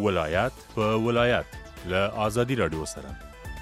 ولایت په ولایت له ازادي رادیو سره.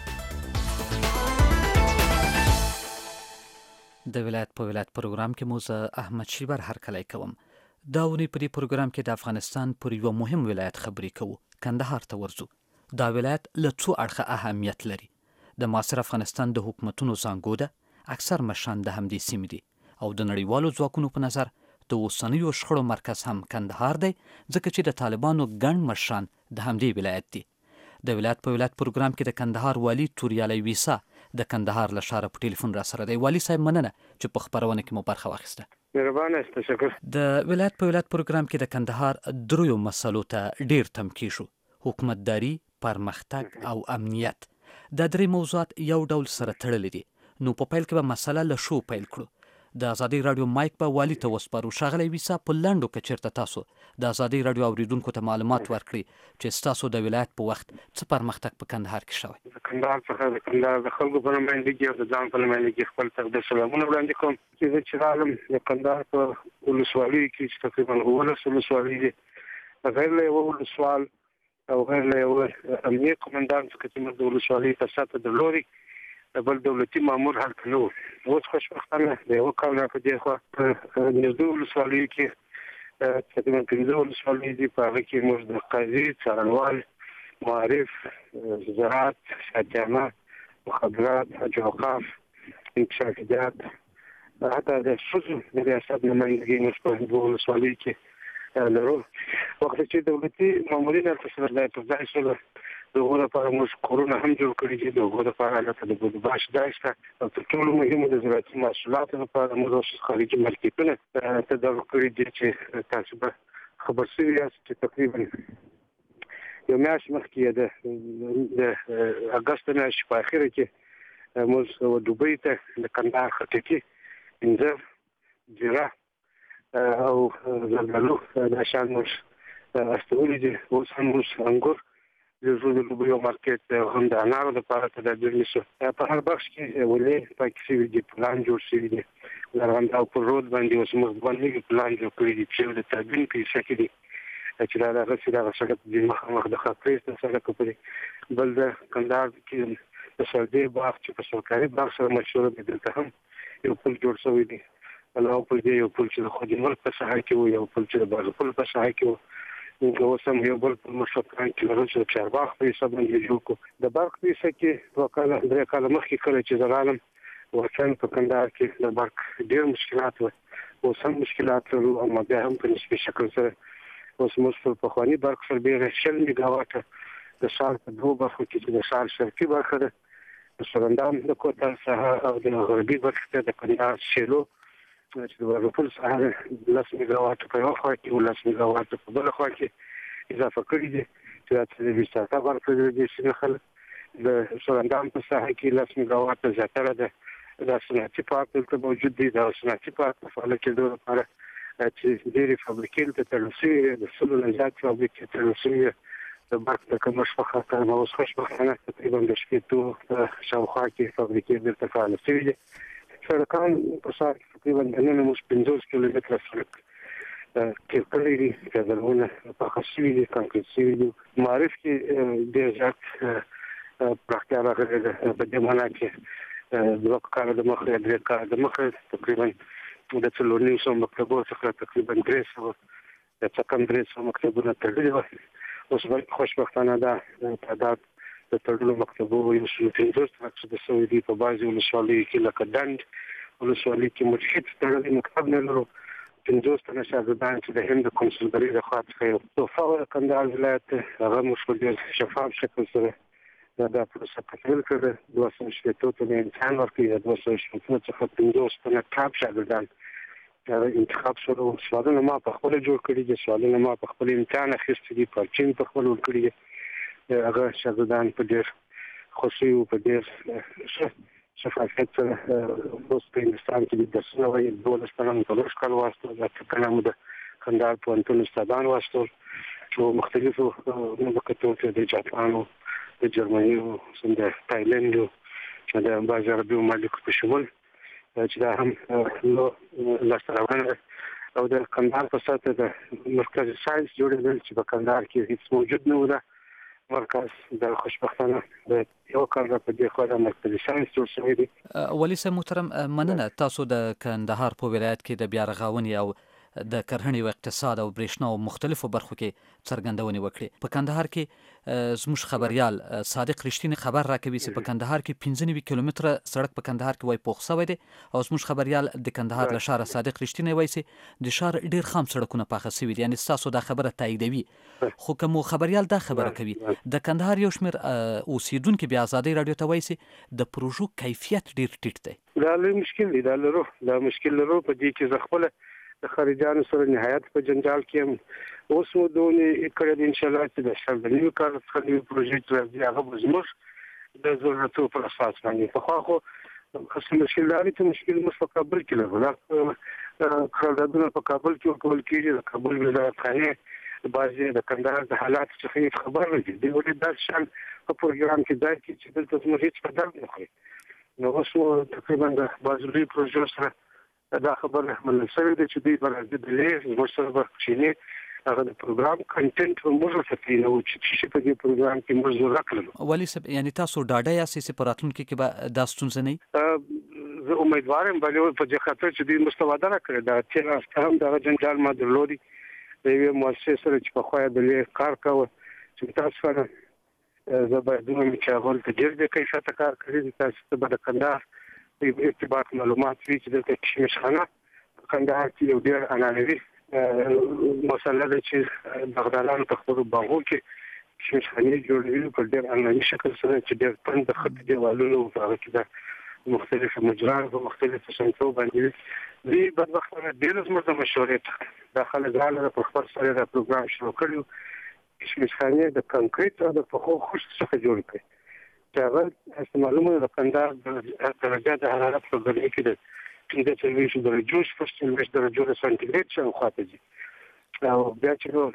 د ولایت په ولایت پروګرام کې موزه احمد شیبر هرکلی کوم. دا ونی په دې پروګرام کې د افغانستان پر یو مهم ولایت خبرې کوو، کندهار ته ورځو. دا ولایت له څو اړخه اهمیت لري. د معاصر افغانستان د حکومتونو زانګو ده، اکثر مشران د همدې سیمې دي او د نړیوالو ځواکونو په نظر د اوسنیو شخړو مرکز هم کندهار دی، ځکه چې د طالبانو ګڼ مشران د همدې ولایت دي. د ولایت په ولایت پروګرام کې د کندهار والي توریالی ویسا د کندهار له ښاره په ټلیفون را سره دی. والي صاحب مننه چې په خبرونه کې مو برخه واخیسته. مهربانه، تشکر. د ولایت په ولایت پروګرام کې د کندهار دریو مسلو ته ډیر تمکیش شو: حکومتداري، پرمختګ او امنیت. دا درې موضوعات یو ډول سره تړلي دي. نو په پیل کې به مسله له شو پیل کړو. د ازادي رادیو مایک به والي ته وسپارو. ښاغلی ویسا، په لنډو کې چیرته تاسو د ازادي رادیو اوریدونکو ته معلومات ورکړي چې ستاسو د ولایت په وخت څه پرمختګ په کندهار کې شوی؟ کندهار څخه د کندهار د خلکو په نمائندګۍ او د ځان په نمائندګۍ خپل تقدیر سلامونه وړاندې کوم. چې راغلم د کندهار په ولسوالۍ کې چې تقریبا 19 ولسوالۍ دي، غیر له یو ولسوال او غیر له یو امنیه قومندان څخه چې موږ د ولسوالۍ په سطح درلودي، بل دولتي مامور هلته نه و. اوس خوشبختانه د یو کال نه په دې خوا په نږدې ولسوالیو کې تقریبا 15 ولسوالۍ دي. په هغه کې موږ د قاضي، څارنوال، معارف، زراعت، شاعرانه، مخابرات، حج اوقاف، انکشافیات، حتی د ښځو د ریاست نمایندګۍ موږ په دوه ولسوالیو کې لرو. وخت چې دولتي مامورین هلته سره ځای پر ځای شول، د هغو لپاره موږ کورونه هم جوړ کړي دي. د هغو لپاره هلته د بودباش ځای شته او تر ټولو مهمه د زراعتي محصولاتو لپاره موږ اوس خارجي مارکیټونه تدارک کړي دي چې تاسو به خبر شوي یاست چې تقریبا یو میاشت مخکې د اګست میاشتې په اخره کې موږ دوبۍ ته د کندهار خټکي، انځر، جیره او زردالو دا شیان موږ استولي دي. اوس هم موږ انګور د دوبۍ مارکیټ هم د انارو لپاره تدابیر نیسو. په هر بخش کې ولې پاکې شوي دي، پلان جوړ شوي دي. د ارغنداب پر رود باندې اوس موږ باندې پلان جوړ کړی دي چې د تابین پیسې کې دي چې دا هغه سړک د مخامخ د خاطرې سره کوي. بل د کندهار کې د سردې باغ چې په سرکاري باغ سره مشهور دی، دلته هم یو پل جوړ شوی دی. علاوه پر دې یو پل چې د خوجمل په ساحه کې و، یو پل چې د بازپل په ساحه کې و. اوس هم یو بل په مشرقان کې لرو چې د چارباغ په حساب باندې جوړ کړو. د برق پیسې کې 2 کاله مخکې کړی چې د عالم وطن په کندهار کې د برق ډېر مشکلات و. اوس هم مشکلات لرو، اما بیا هم په نسبي شکل سره اوس موږ په پخواني برق سربېره 60 میګاواټه د ښار په دوه برخو کې چې د ښار شرقي برخه ده، د سرندام د کوتل ساحه او د غربي برخه ته د کندهار شیلو چې د ورپول ساحه 10 میګاواټه په یو خوا کې او 10 میګاواټه په بل خوا کې اضافه کړي دي چې د ویساتا برخه د سیمه خلک د سرندام په ساحه کې 10 میګاواټه زیاتره ده. د صنعتي پارک دلته موجود دی. د صنعتي پارک په فعال کېدو لپاره چې ډېرې فابریکې ته تړل شوي، د 100 نه زیات فابریکې تړل شوي د برق د کمښت په خاطر. نو اوس خوشبختانه تقریبا د 15 شاوخوا کې فابریکې دلته فعال شوي دي. سړکان په ښار کې تقریبا د 50 کیلومتره سړک تېر کړی دي، ګازرونه پاخه شوي دي، کانکریټ شوي دي. معارف کې ډېر زیات پراختیا راغلې ده. په دې معنا کې 2 کاله د مخه 3 کاله د مخه تقریبا د 400 مکتبونو څخه تقریبا 300 د څکم 300 مکتبونه تړلي وو. اوس خوشبختانه دا تعداد د تړلو مکتبونو یو څو 50 د سعودي په بعضي ولسوالیو کې لکه ډنډ ولسوالۍ کې مجهد تړلي مکتب نه لرو. 50 تنه شاګردان چې د هند کنسولګرۍ د خوا څخه یو تحفه کندهار ولایت هغه موږ په ډېر شفاف شکل سره دا پروسه تکمیل کړه. 260 تنه امتحان ورکړي، 260 څخه 50 تنه ټاپ شاګردان انتخاب شول. سوالونه ما په خپل جوړ کړي دي، سوالونه ما په خپل امتحان اخیستي دي، پرچین په خپل ورکړي دي. هغه شاګردان په ډېر خوشي او په ډېر شفافیت سره اوس په هندوستان کې د درسونه وایي. 12 کلن په لوش کال واسطه د کلام د کندهار پوهنتون استادان واسطه چې مختلفو مملکتونو ته د جاپان، د جرمني او د تایلند چې د بعض عربي ممالکو په شمول چې دا هم نو لاستراونه او د کندهار په سطح د مرکز ساينس جوړېدل چې په کندهار کې هیڅ موجود نه و. مرکز د خوشبختانه د یو کال په دې خو د مرکز ساينس جوړ شوی دی. ولی سه محترم مننه تاسو د کندهار په ولایت کې د بیا رغونې او د کرهڼې او اقتصاد او برېښنا او مختلفو برخو کې څرګندونې وکړي. په کندهار کې زموږ خبريال صادق رښتینی خبر راکوي چې په کندهار کې 95 کیلومتره سړک په کندهار کې وای پوښ شوی دی او زموږ خبريال د کندهار له شهر صادق رښتینی وایي چې د شهر ډیر خام سړکونه پاخه شوي دي. یعنی تاسو دا خبره تاییدوي. خو کوم خبريال دا خبره کوي د کندهار یو شمېر اوسیدونکو بیا آزادۍ رادیو ته وایي چې د پروژو کیفیت ډیر ټیټ دی. دا لوی مشکل دی. دا مشکل لرو په دې کې زغفله د خارجانو سره نهایت په جنجال کې اوس مو دونې کړی ان شاء الله چې د شربنیو کار څخه د پروژې راځي هغه زموږ د ضرورتو پر اساس باندې په خو خاصه مشکل لري ته مشکل مو په کابل کې لرو. قراردادونه په کابل کې ورکول کېږي. د کابل وزارت خانه بعضی د کندهار د حالات څخه خبر نه دي. د ولې د شان په پروګرام کې دا چې دلته زموږ هیڅ په درد نه کوي. نو اوس تقریبا د بازاري پروژې سره دا خبره منل شوې ده چې دوی برازي د لې ورسره بخښینه هغه د پروګرام کنټینټ موږ څه نو چې په دې پروګرام کې موږ راکړل. ولی سب یعنی تاسو ډاډه یاستئ چې په راتلونکي کې به دا ستونزه نه زه امیدوارم په دې خاطر چې دوی مستوادره کړی دا چې هم دا جنجال ما درلودي د یو مؤسسه سره چې په خو د لې کار کاوه چې تاسو سره زه باید دوی چې هغه ته ډېر د کیفیت کار کوي. تاسو به د کندهار ارتباط معلومات وی چې د کشمش خانه کندهار کې یو ډېر انالوي مسله ده چې بغدادان په خپل باغو کې کشمش خانه جوړوي په ډېر انالوي شکل سره چې ډېر پند خط دیوالونو په هغه کې د مختلفو مجرات او مختلفو سنتو باندې دی په وخت کې ډېر زموږ د مشورې داخله غاله په خپل سره د پروګرام شروع کړو. کشمش خانه د کنکریټ او د پخو خوش څخه جوړ کړي. هغه معلومه ده کندهار د درجه د حرارت په درجه کې د 45 درجو 45 درجو سانتیګریډ څخه خاطر دي. او بیا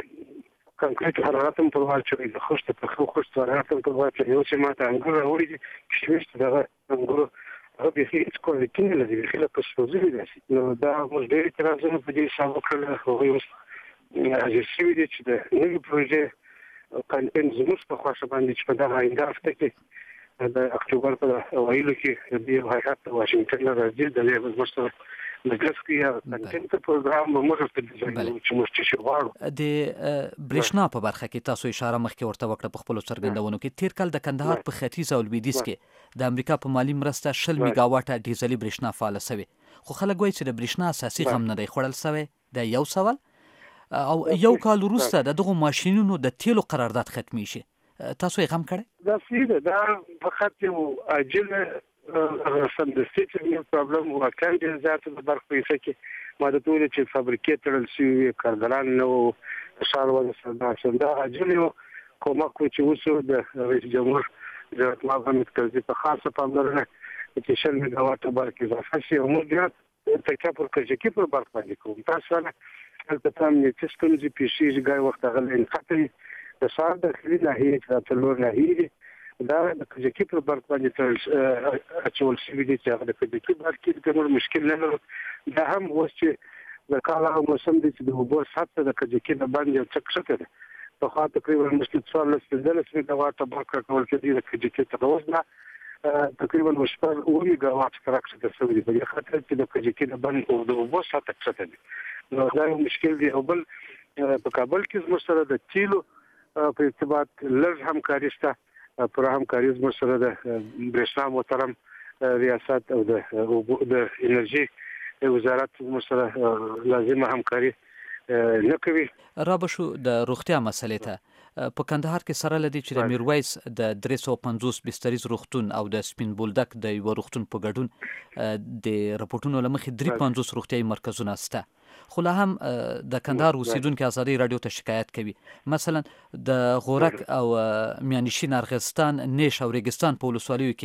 چې کنکریټ حرارت هم په وړ چې د خوشته په خوشته حرارت هم په وړ چې یو چې ماته انګور وړي چې دغه انګور هغه به هیڅ کوالټي نه لري خله په سوزي دي. نو دا موږ ډېر ترازنه په دې حساب وکړل خو اوس چې دي چې د نوې پروژې کنټینټ زموږ په خاصه باندې چې په دغه آینده هفته کې د اکتوبر په اوایلو کې د هیئت واشنگټن راځي د لیبل مستر د ګسکیا کنټینټ پروګرام موږ ته چې موږ چې غواړو د برېښنا په برخه کې تاسو اشاره مخکې ورته وکړه په خپل څرګندونو کې تیر کال د کندهار په ختیځ او لویدیځ کې د امریکا په مالی مرسته 10 میگا واټه ډیزلي برېښنا فعال شوه. خو خلک وایي چې د برېښنا اساسي غم نه دی خوړل شوی. د یو سوال او یو کال وروسته دغه ماشينونو د تیلو قرارداد ختمي شي. تاسو یې غم کړی؟ دا سیده دا فقط یو عاجل سمدستي چې پرابلم واقعا د ذات د برخه کې ما د ټول چې فابریکې تړل شي کارګران نو ښاروال سره دا عاجل یو کومک چې وسو د رئیس جمهور حضرت محمد کرزي په خاصه پاملرنه چې 10 میگا واټ برکې اضافه شي او موږ تکه پر کجکی پر برخه باندې کوم. تاسو نه البته نه چې ستونزې پیښیږي ګای وخت غلې خطرې د سار د خلی ناحیه چې تلور ناحیه دا د کجکی پر برخه باندې اچول شوی دي چې هغه د کجکی برخه کې کوم مشکل نه لري. دا هم اوس چې د کال هغه موسم دی چې د وبو ساتل د کجکی د باندې څه څه ده په خاطر تقریبا مشکل څوار لسته د واټه برخه کول کې د کجکی ته وځنه تقریبا مشپر 9 میگا واټ کراکس د سوي په خاطر چې د کجکی د باندې د وبو ساتل څه ده. نو دا مشکل دی. او بل په کابل کې زموږ سره د تیلو په ارتباط لږ همکاري شته. پر همکاري زموږ سره د برېښنا محترم ریاست او د انرژي وزارت زموږ سره لازمه همکاري نه کوي. را بشو د روغتیا مسلې ته په کندهار کې سره لدی چې د میرویس د 350 بستریز روغتون او د سپین بولدک د یو روغتون په ګډون د رپورټونو لمخې 350 روغتیايي مرکزونه شته. خو لا هم د کندهار اوسیدونکو آزادۍ رادیو ته شکایت کوي. مثلا د غورک او میانشین ارغستان نیش او ریګستان په ولسوالیو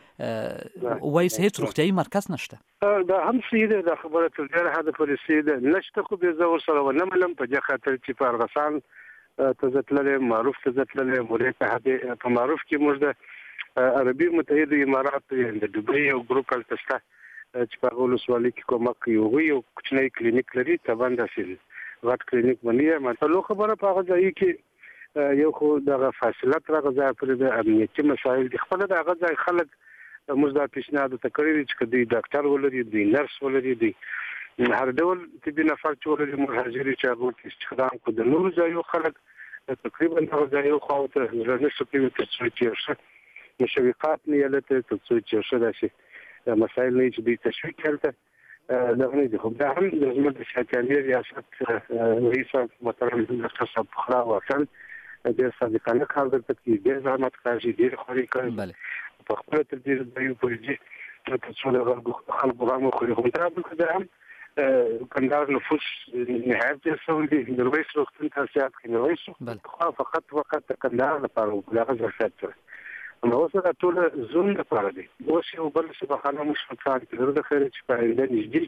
کې وایي هیڅ روغتیايي مرکز نشته. دا هم سیده د خبره تر ډیره حد پورې سیده نشته. خو به زه ورسره ونملم په دې خاطر چې په ارغستان ته ځتلل معروف ته ځتلل مولوی ته په معروف کې موږ د عربي متحده امارات د دوبۍ او ګروپ کلتسته چې په ولسوالۍ کې کومک کوي یو کوچنی کلینیک لري طبعا داسې غټ کلینیک باندې ماته خبره په هغه ځای کې یو خو دغه فاصله تر غځای پر د امنیتي مسایل د خپل د غځای خلک موږ دا پیشنهاد تکریر چې د ډاکټر ولري د نرس ولري د هر ډول طبي نفر چې ولري مهاجري چې هغه استخدام کو د نور ځایو خلک تقریبا هغه ځایو خو ته ځنه شپې ته چې مشوقات نه یلته ته چې داسې مسایل نه چې د تشویق کړته دغه نه خو دا هم د زموږ د شاتیاني ریاست رئیس محترم ډاکټر صاحب خلا وصل د صادقانه کار درته کې ډېر زحمت کوي ډېر خوري کوي په خپل تر دې د یو پروژې په څو د خلکو غوښمه خوري خو دا به هم کندهار نفوس نهایت څه دي د رويس وختن تاسیات کې رويس فقط کندهار لپاره بلغه ځای نو اوسه ټول زون لپاره دي اوس یو بل څه په خانه مشفقات کې د خیر چې په دې نږدې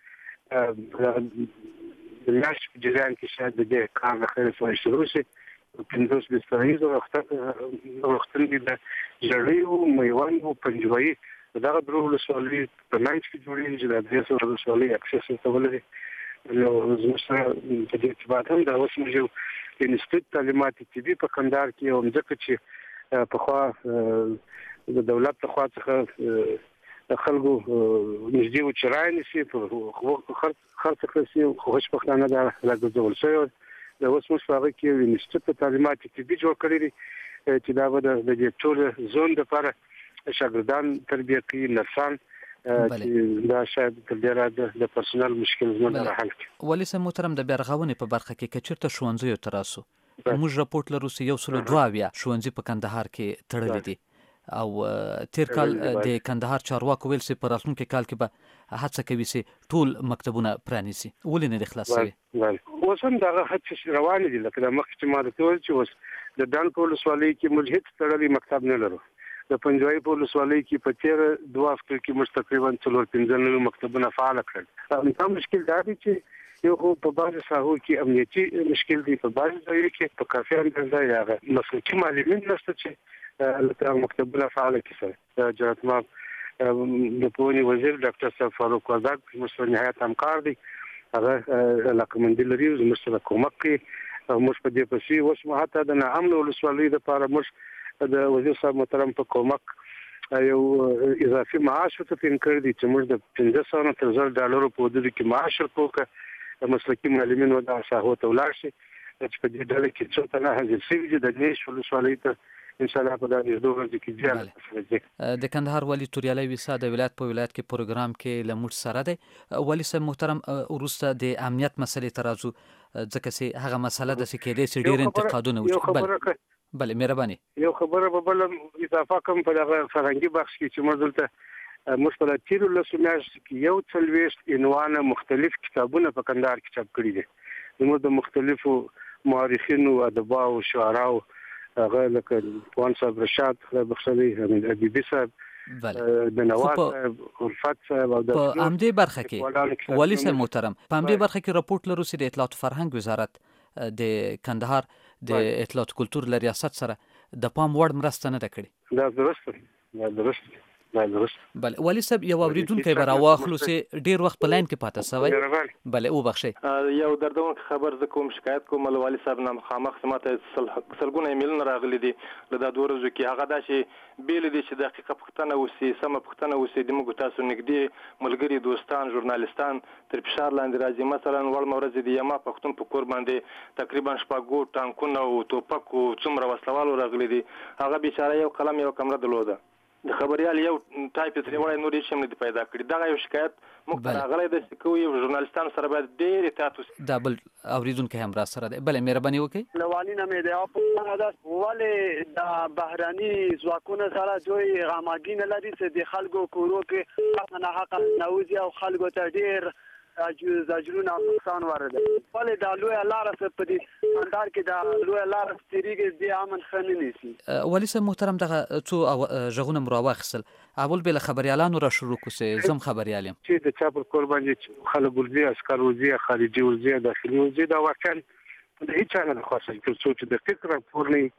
کې د لاش په جریان کې شاید د کار د خیر سره شروع شي په دوس د استرایز وختن دي د جړیو میوان او پنجوي دا درو ولسوالۍ په منځ کې جوړیږي چې د دې سره ولسوالۍ اکسس ته ولري نو زموږ په دې کې بعد هم دا اوس موږ یو انسټیټ تعلیماتي طبي په کندهار کې هم ځکه چې په خوا د دولت په خوا څخه خلکو نږدې و چرای نشي په خرڅ کړی خو هیڅ پښتانه دا راګرځول شوی د اوس موږ هغه کې انسټیټ تعلیماتي طبي جوړ کړی دی چې دا به د دې ټول زون لپاره شاګردان تربیه کوي نرسان چې دا شاید تر ډیره د پرسونل مشکل زموږ حل کړي ولې سم محترم د بیرغونې په برخه کې کچرته ښوونځیو تراسو موږ راپورټ لرو چې 102 ښوونځي په کندهار کې تړلي دي او تیر کال د کندهار چارواکو ویل چې په راتلونکي کال کې به هڅه کوي چې ټول مکتبونه پرانیسي ولې نه خلاصوي اوس هم دغه هڅې روانې دي لکه د مخکې ما د تول چې اوس د دان په ولسوالۍ کې موږ هیڅ تړلي مکتب نه لرو د پنجوای په ولسوالۍ کې په تیر 2 هفتو کې موږ تقریبا 4-5 مکتبونه فعال کړل دا مشکل دا دی چې یو په بعض ساحو کې امنیتي مشکل دي په بعض ځایو کې په کافي اندازه یا مسلکي معلمین نشته چې لکه مکتبونه فعال کړي جناب د پوهنې وزیر ډاکټر صاحب فاروق آزاد موږ نهایت همکار دي هغه لکمندل لري موږ سره کومک کوي موږ په دې پسې اوس مهاته د نامن ولسوالۍ لپاره موږ د وزیر صاحب محترم په کومک یو اضافي معاش ته پین کړی دي چې موږ د 1500 تر $1000 په حدود کې معاش ورکوکه مسلکي معلمین و دا ساحو ته ولاړ شي چې په دې ډله کې څو تنه حاضر شوي دي د دې ولسوالۍ ته ان شاء الله په دې دوه ورځې کې ځي د کندهار والی توریالی ویسا د ولایت په ولایت کې پروګرام کې لموږ سره دی والی صاحب محترم ورسته د امنیت مسلې ترازو ځکه چې هغه مسله د سکیدې چې ډیر انتقادونه وشو بله مهرباني یو خبره په بل اضافه کوم په دغه فرهنګي بخش کې چې موږ دلته موږ په تیرو لسو میاشتو کې یو 40 عنوانه مختلف کتابونه په کندهار کې چاپ کړي دي موږ د مختلفو مورخینو ادباو شعراو هغه لکه وان صاحب رشاد بخشلي حمید ادیبی صاحب د نواز صاحب الفت صاحب او د همدې برخه کې ولی صاحب محترم په همدې برخه کې راپورټ لرو چې د اطلاعات فرهنګ وزارت د کندهار د اطلاعات کلتور له ریاست سره د پام وړ مرسته نه کړې دا درست بله ولی صاحب یو اوریدونکی به راواخلو چې ډیر وخت په لاین کې پاته سوی بله وبخښئ یو دردونکی خبر زه کوم شکایت کوم له والي صاحب نه مخامخ سماته سلګونه ایمیلونه راغلي دي له دا دوه ورځو کې هغه داسې بیل دي چې دقیقه پوښتنه وسي سمه پوښتنه وسي د موږ تاسو نږدې ملګري دوستان ژورنالیستان تر فشار لاندې راځي مثلا وړ مورز دي یما پښتون په کور باندې تقریبا شپږ ټانکونه او توپک او څومره وسلوالو راغلي دي هغه بیچاره یو قلم یو کمره درلوده د خبريال یو ټایپ ترې وړای نور هیڅ هم نه پیدا کړی دا یو شکایت موږ راغلی د کوی ژورنالیستانو سره باید ډېر احتیاط وشي دا بل اوریدونکو هم را سره دی بله مهرباني وکړئ لوالي نه مې دی په دا ولې د بهراني ځواکونو سره دوی غاماګین لري چې د خلکو کورو کې نه حق نوځي او خلکو ته ډېر زجرونه نقصان ورده ولې د لوی لار په دې اندار کې د لوی لار ستریږي د امن خننی سي ولی صاحب محترم دغه څو ژغونه مراوخسل اول بل خبريالانو را شروع کوسه زم خبريالم چې د چا پر قربان دي خلک ورزي عسكر ورزي خارجي ورزي داخلي ورزي دا واقعا د هیڅ نه خاصه چې د فکر پورني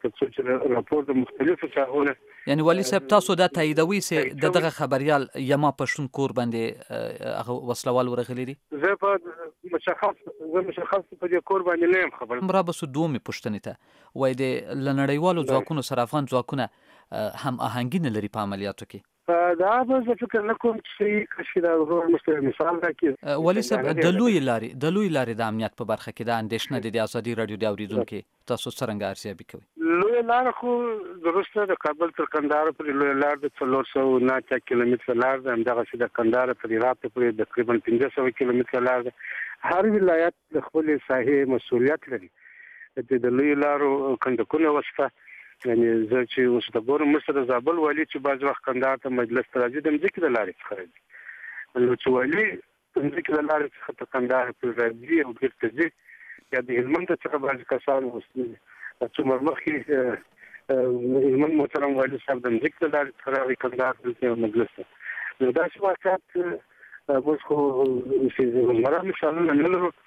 ترڅو چې راپور د مختلفو ساحونو یعنی والي صاحب تاسو دا تاییدوي چې دغه خبريال یما پښتون کور باندې هغه وسلوال ورغلي دي؟ زه په مشخص په دې کور باندې نه یم خبر. مرابسو دومې پښتنې ته وای د لنړیوالو ځواکونو سره افغان ځواکونه هم آهنګي نه لري په عملیاتو کې. دا به زه فکر نه کوم چې کشي دا ورور مثال راکړي. والي صاحب د لوی لارې د امنیت په برخه کې د اندېښنه د ازادي رادیو د اوریدونکو تاسو څنګه ارزیابي کوئ؟ لوی لار خو درسته د کابل تر کندهار پورې لوی لار د 409 کیلومتره لار ده، همدغه د کندهار تر هرات پورې تقریبا 500 کیلومتره لار ده. هر ولایت د خپل ساحې مسؤلیت لري. د لوی لارو کندکونه وسته یعنی زه چې اوس د ګورم مستر زابل والی چې باز وخت کندهار ته مجلس ته راځي د مځکې د لارې څخه راځي، نو چې والی د مځکې د لارې څخه ته کندهار پورې راځي او بیرته ځي، یا د هلمند څخه بعضې کسان څومره مخکې هلمند محترم والی صاحب د مځکې د لارې څخه راغی کندهار ته مجلس ته. نو داسې واقعات موږ خو روزمره مثالونه نه لرو.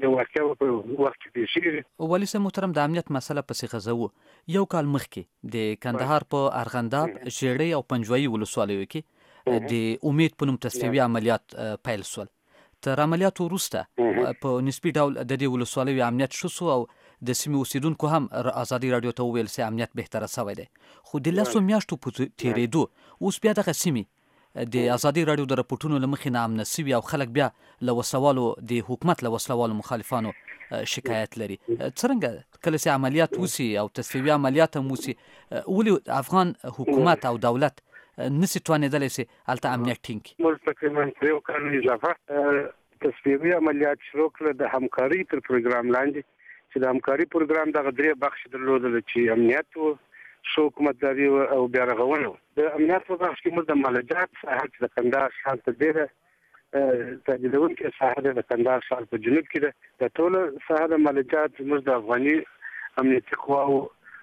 والي صاحب محترم د امنیت مسله پسې غزو یو کال مخکې د کندهار په ارغنداب، ژیړۍ او پنجوایي ولسوالیو کې د امید په نوم تصفیوي عملیات پیل شول. تر عملیاتو وروسته په نسبي ډول د دې ولسوالیو امنیت ښه شو او د سیمې اوسیدونکو هم ازادي رادیو ته وویل چې امنیت بهتره شوی دی. خو د 10 میاشتو په تېرېدو اوس بیا دغه سیمې د ازادي رادیو د راپورټونو له مخې ناامنه سوي او خلک بیا له وسلوالو د حکومت له وسلوالو مخالفانو شکایت لري. څرنګه کله چې عملیات وسي او تصفیوي عملیات هم وسي، ولې افغان حکومت او دولت نسي توانېدلی چې هلته امنیت ټینګ کړي؟ موږ تقریبا یو کال اضافه تصفیوي عملیات شروع کړل د همکاري تر پروګرام لاندې، چې د همکاري پروګرام دغه درې بخش درلودل چې امنیت و، شو حکومتداري او بیا رغونه. د امنیت په بخش کې موږ د مالجات ساحه د کندهار ښار ته ډېره تجدیدونکې ساحه د کندهار ښار په جنوب کې ده. د ټول ساحه د مالجات موږ د افغاني امنیتي قواو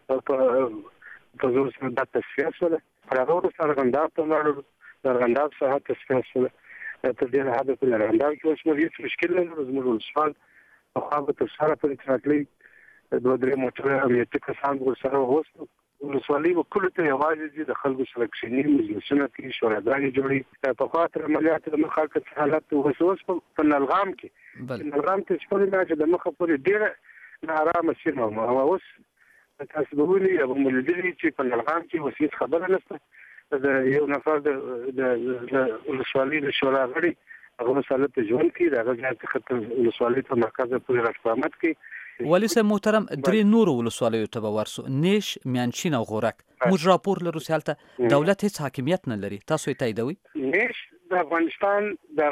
په زور سره د تصفیه شوله. هغه وروسته ارغنداب ته لاړو، د ارغنداب ساحه تصفیه شوله. تر ډېره حده پورې ارغنداب کې اوس موږ هېڅ مشکل نه لرو. زموږ ولسوال پخوا به تر سره پورې راتلئ، 2-3 موټره امنیتي کسان ورسره اوس ولسوالۍ به کلو ته یوازې ځي، د خلکو سره کښېني، مجلسونه کوي، شوراګانې جوړوي. پخوا تر عملیاتو د مخه هلته حالت اوس په نلغام کې نلغام ته شپږ میاشتې د مخه پورې ډېره ناارامه سیمه وه. او اوس تاسو به وینئ او به مو لیدلي چې په نلغام کې اوس هېڅ خبره نشته. د یو نفر د ولسوالۍ د شورا غړي هغه اوس هلته ژوند کوي، د هغه ځای څخه تر ولسوالۍ تر مرکزه پورې راستقامت کوي. والي صاحب محترم 3 نورو ولسوالیو ته به ورسو، نیش، میانشین او غورک. موږ راپور لرو چې هلته دولت هیڅ حاکمیت نه لري. تاسو یې تاییدوئ؟ نیش د افغانستان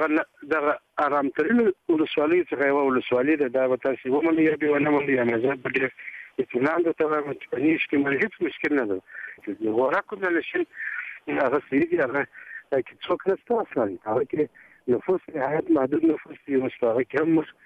دغه ارامترین ولسوالۍ څخه یوه ولسوالۍ ده. دا به تاسې ومنئ یا بې ونه منئ، یا زه په ډېر اطمینان درته وایم چې په نیش کې موږ هېڅ مشکل نه لرو. د غورک او میانشین هغه صحیح دي، هغه کې څوک نشته اصلا. هغه کې نفوس نهایت محدود نفوس دي. اوس په هغه کې هم موږ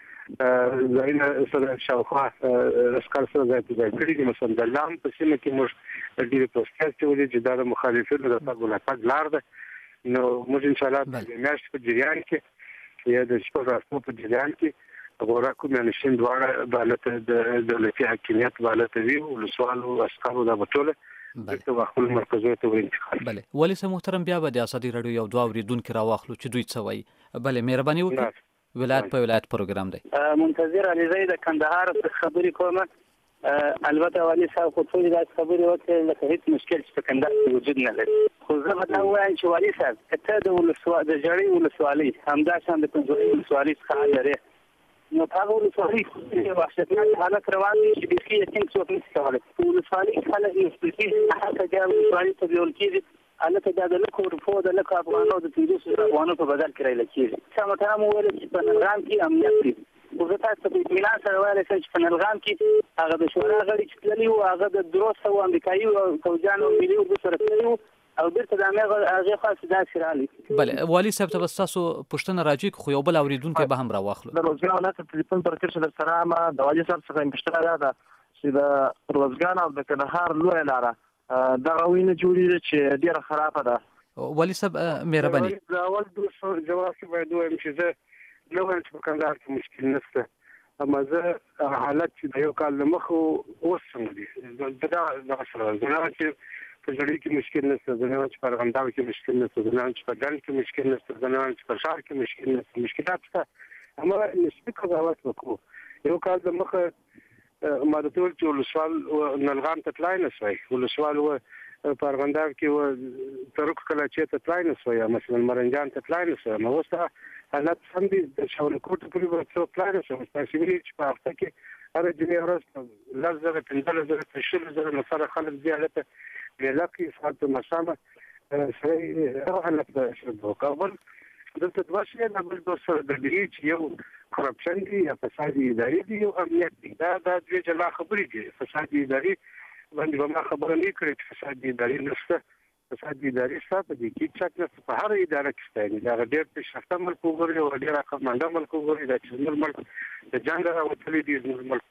ځایونه سره شاوخوا عسکر سره ځای په ځای کړي دي. مثلا د لام په سیمه کې موږ ډېرې پوسټرونه اچولي چې دا د مخالفینو د تګ ولاتګ لار ده. نو موږ انشاءالله د میاشتې په جریان کې یا د شپږ هفتو په جریان کې غورک او میانشین دواړه به هلته د دولتي حاکمیت به هلته وي. ولسوالو عسکرو دا به ټوله بیرته خپل مرکزونو ته ورانتقال. بله والي صاحب محترم، بیا به د ازادي رادیو یو دوه اورېدونکي راواخلو چې دوی څه وایي. بله مهرباني وکړئ. ولایت په ولایت پروګرام دی. منتظر علیزی د کندهار خبرې کومه. البته والي صاحب خو ټولې داسې خبرې وکړې لکه هېڅ مشکل چې په کندهار کې وجود نه لري. خو زه به دا ووایم چې والي صاحب که ته د ژړۍ ولسوالۍ همداشان د پنجوایي ولسوالۍ څخه حال لرې، نو په هغه ولسوالۍ کې وحشتناک حالت روان دی چې بیخي یقین څوک نشي کولی. په ولسوالۍ کې خلک ایستل کېږي، هلته بیا ولسوالۍ ته بیول کېږي، هلته بیا د لکو اروپو د لکو افغانو د 500 افغانو په بدل کې رایله کېږي. شاه محترم وویل چې په نلغام کې امنیت دی. خو زه تاسو ته په اطمینان سره ویلی شم چې په نلغام کې هغه د شورا غړي چې تللي وو، هغه د 300 امریکایي پوځیانو ملي اردو سره تللي وو او بیرته د هغې خوا داسې راغلي. بله والي صاحب ته به ستاسو پوښتنه راجوي، خو یو بل اورېدونکی به هم راواخلو. د روزګان ولایت تلیفون پر تېر شو درسره ما د والي صاحب څخه مې پوښتنه دا ده چې د روزګان او د کندهار لویه لاره دغه وینه جوړېږي چې ډېره خرابه ده. والي صاحب مهرباني. د اول جواب کې باید ووایم چې زه نه وایم چې په کندهار کې مشکل نشته. مازه حالت چې د یو کال مخه اوس څنګه دي دا سره زنه چې په ځړې کې مشکل نشته، زنه چې په غنداو کې مشکل نشته، زنه چې په ګل کې مشکل نشته، زنه چې په شهر کې مشکل نشته. مشکلات شته اما نسبي قضاوت وکړو. یو کال د مخه ما د ټول چې ولسوال نلغام ته تلای نه شوی، ولسوال و په غنداو کې و ترک کله چې ته تلای نه شوی، مثلا مرنجان ته تلای نه شوی. نو اوس حالت هم دي د شاولکوټ پورې ورته تلای نه شوی. تاسو ویلي چې په هفته کې هر جمعې ورځ لږ 15,000 نفر خلک دی حالت لکه صاحب مسامه سره حالت شروع کول. دلته دوه شي نه بل دوسر د دې چې یو کرپشن دی یا فساد اداري دی او امنیت دی. دا دوه جلا خبرې دي. فساد اداري باندې ما خبره نه کړې چې فساد اداري نشته. فساد اداري څه دي کې چې په هر اداره کې شته. دا ډېر په شفته ملک وګوري او ډېر کمانډه ملک وګوري دا چې ملک د جنگ راوتلي دي ملک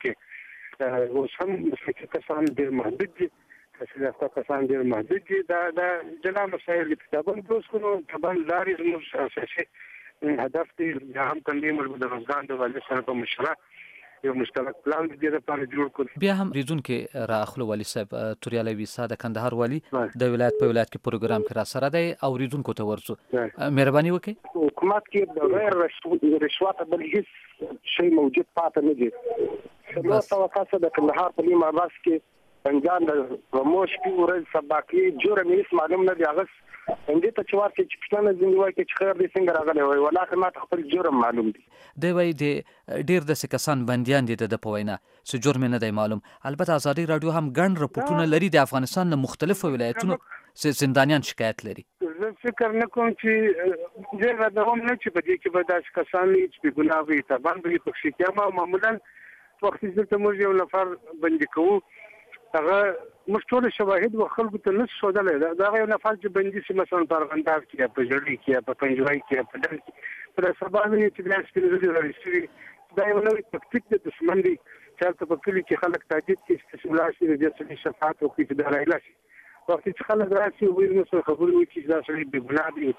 کې او سم څه کسان ډېر محدود دي. چې کسان ډېر محدود دي. دا جلا مسایل دي. دا بل دوس کو کبل لاري زموږ اساسي هدف دی. هم تنظیم البلدان د والي سره په مشوره یو مشترک پلان دی لپاره جوړ کړ. بیا هم ریزون کې راخلو والي صاحب توریالی ویسا د کندهار والي د ولایت په ولایت کې پروګرام کې را سره دی او ریزون کو ته ورسو. مهرباني وکړئ. حکومت کې د غیر رشوت بل هیڅ شی موجود پاتې نه دي. نو توقع د کندهار په نیمه باس کې پنځان د رموش په ورځ سباقي جوړ مې معلوم نه دی. هغه اندې ته چې ورته چې پښتنه زندوی کې چې خیر دې څنګه راغلی وي ولکه ما خپل جرم معلوم دي. دی وای د ډیر د کسان بنديان دي د پوینا چې جرم نه دی معلوم. البته ازادي رادیو هم ګڼ رپورټونه لري د افغانستان له مختلفو ولایتونو زندانیان شکایت لري. زه فکر نه کوم چې زه دا هم نه چې په دې کې به داسې کسان چې ګناه وي تبان به پکې کېما معمولا وخت چې موږ یو نفر بندي کوو هغه مشتول شواهد و خلکو ته نس شودلې دا یو نفر چې بندي سي مثلا په غندار کې په جړی کې په پنجوای کې په دل کې پر سبانه چې د سپینځلي راځي دا یو نوې تکتیک د دشمن دی چې په کلی کې خلک تاجید کې استثمار شي د دې شفاعت او کې د راځي وخت چې خلک راشي وایي نو خبرې وکړي چې دا سړي به ګناه دي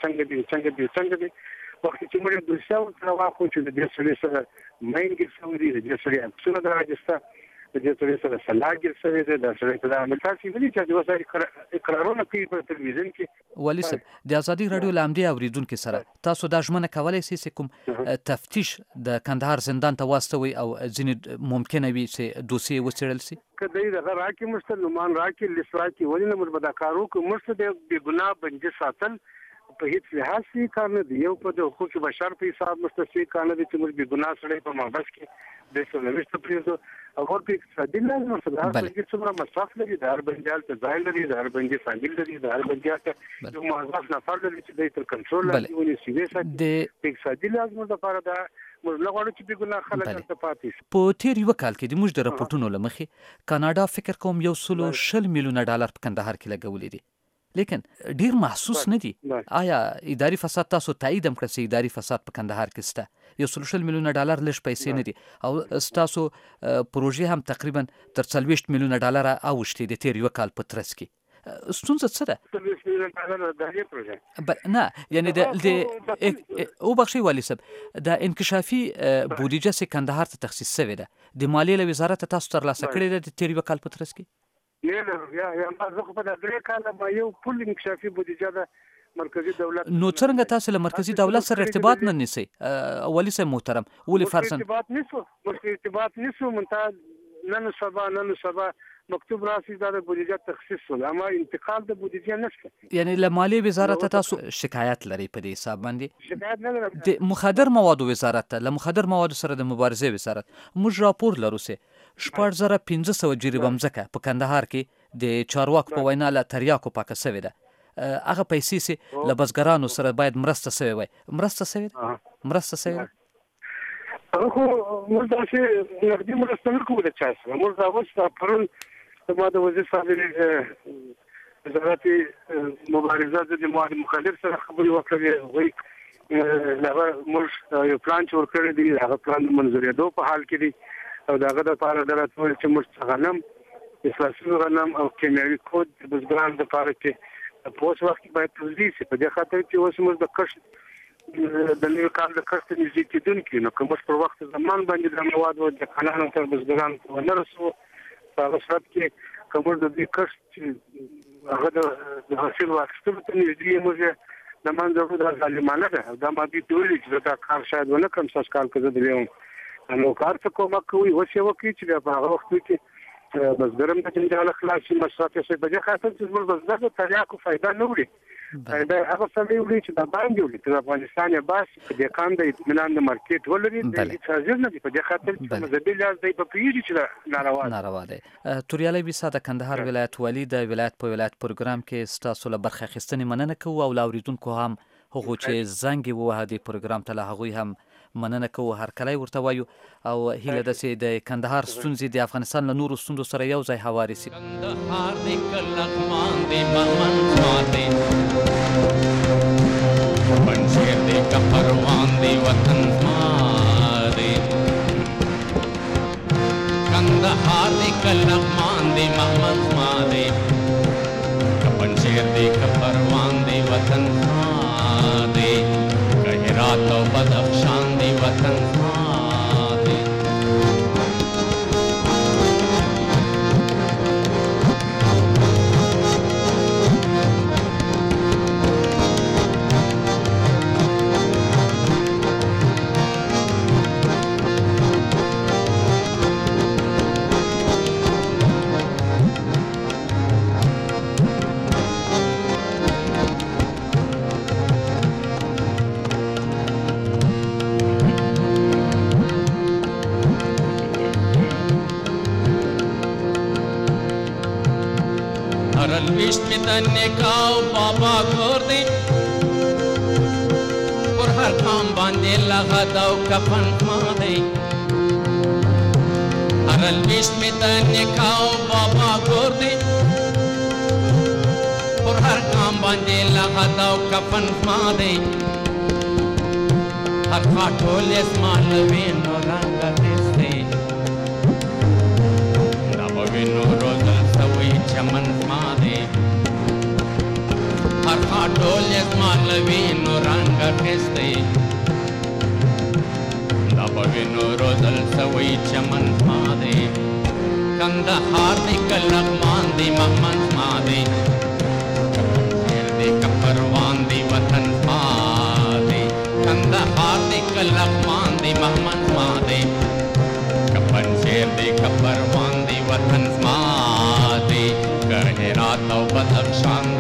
څنګه دي وخت چې موږ د څو تر واخو چې د دې سره مېنګ سوي دي د دې سره اکثره راځي د دې سره سلاګر سره د سره په عمل تاسو ویلي چې د وسایل اقرارونه کوي په تلویزیون کې. والي صاحب د ازادي رادیو لامدي اوریدونکو سره تاسو دا ژمنه کولای شئ کوم تفتیش د کندهار زندان ته واستوي او ځینې ممکنه وي چې دوسیه وڅېړل شي. کله دا راکې مستلمان راکې لسراکې ولې نه مربدا کارو کوم مرسته د بګناه بنج ساتل په هیڅ لحاظ سي کار نه دی. یو په حقوق بشر په حساب مستثنی کار نه دي چې موږ بګناه سره په محبس کې د سولويست پریزو او ورته اقتصادي لازم سره چې څومره مصرف لري د هر بنجال ته ځای لري د هر بنجي فامیل لري د هر بنجال ته یو موظف نفر لري چې د تر کنټرول لري ونی سیده د اقتصادي لازم لپاره دا موږ لغواړو چې بګناه خلک ته پاتې. په تیر یو کال کې د موږ د راپورټونو لمخې کاناډا فکر کوم 160 میلیونه ډالر په کندهار کې لګولې دي لیکن ډیر محسوس نه دي. آیا اداري فساد تاسو تایید هم کړی اداري فساد په کندهار کې شته؟ 160 میلیونه ډالر لږ پیسې نه دي او تاسو پروژې هم تقریبا تر 40 میلیونه ډالر اوښتې د تیر یو کال په ترڅ کې. ستونزه څه ده؟ 40 میلیونه ډالر د هغې پروژه نه یعنی د او بخښي والي صاحب د انکشافي بودیجه سي کندهار ته تخصیص شوی ده د مالیې له وزارت تاسو ترلاسه کړی ده د تیر یو کال په ترڅ کې؟ نه یا ما زه په دغه کال ما یو پول انکشافي بودیجه ده مرکزی دولت. نو څنګه تاسو له مرکزی دولت سره ارتباط نه نیسئ والي صاحب محترم؟ ولې فرضاً ارتباط نیسو منتها نن سبا مکتوب راسي دا بودیجه تخصیص ول اما انتقال د بودیجه نشته. یعنی له مالیې وزارت تاسو شکایت لري په دې حساب باندې؟ شکایت نه لرم. د مخدر موادو وزارت له مخدر موادو سره د مبارزې وزارت موږ راپور لرو سه 4500 جریبه مځکه په کندهار کې د چارواکو په وینا له تریاکو پاکه سوې ده. هغه پیسې سه له بزګرانو سره باید مرسته سوي وي. مرسته سوي خو موږ داسې نقدي مرسته نه کوو د چا سره. موږ دا وستا پرون ما د وزیر صاحب وزارت مبارزه د مواد مخالف سره خبرې وکړې وایي هغه موږ یو پلان جوړ کړی دی. هغه پلان منځورېدو په حال کې دی او داغه د لپاره درته وایي چې موږ غنم اصلاحي غنم او کیمیاوي کود د بزګرانو لپاره کې په اوس وخت کې باید توضیح شي په دې خاطر چې اوس موږ د کښت د نوي کال د کښت نږدې کېدونکي نو که موږ پر وخت زمان باندې د مواد او د کانالونو تر بزګرانو ته ونه رسو په هغه صورت کې که موږ د دې کښت هغه د حاصل واخیستلو ته نږدې موږ د منځه وړو دا ظالمانه ده دا ما دې ته ویلي چې دا کار شاید ونه کړم سږ کال که زه د ویم نو کار څه کومک کوي اوس یې وکړي چې په هغه وخت کې بزګر هم د جنجال خلاص شي مصرف یې شي په دې خاطر چې زموږ بزګر د تریاکو فایده نه وړي دا هغه سمې وړي چې د باندې وړي چې افغانستان یې باس په دې کان د اطمینان د مارکیټ ولري د هیڅ حاضر نه دي په دې خاطر چې مذهبي لحاظ دی په پیږي چې ناروا دی. توریالی بیسا د کندهار ولایت والی د ولایت په ولایت پروګرام کې ستاسو له برخه اخیستنې مننه کوو او له اورېدونکو هم هغو چې زنګ یې ووهه دې پروګرام ته له هغوی هم مننه کوو هرکلی ورته وایو او هیله ده چې د کندهار ستونزې د افغانستان له نورو ستونزو سره یو ځای هوارې شي. کندهار دې کلکمان دې ممن ماتې پنجشیر دې کپروان دې وطن ماتې کندهار دې کلکمان دې ممن ماتې پنجشیر دې کپروان دې وطن ماتې هرات او بدخشان دی وطن ماتې الوشت میں دنے کاؤ بابا گور دے اور ہر کام باندے لگا دو کفن ماں دے ہر الوشت میں دنے کاؤ بابا گور دے اور ہر کام باندے لگا دو کفن ماں دے ہر خاٹو لیس مالوین و رنگ دستے نبوین و روزل سوئی چمن ماں دے ہر خاٹول یک مالوین و رنگ کستے نبوین و روزل سوئی چمن ماں دے کندہار دے کلکمان دے ممن ماں دے شیر دے کپروان دے وطن ماں دے کندہار دے کلکمان دے ممن ماں دے کپن شیر دے کپروان دے وطن ماں دے ہرات و بدخشان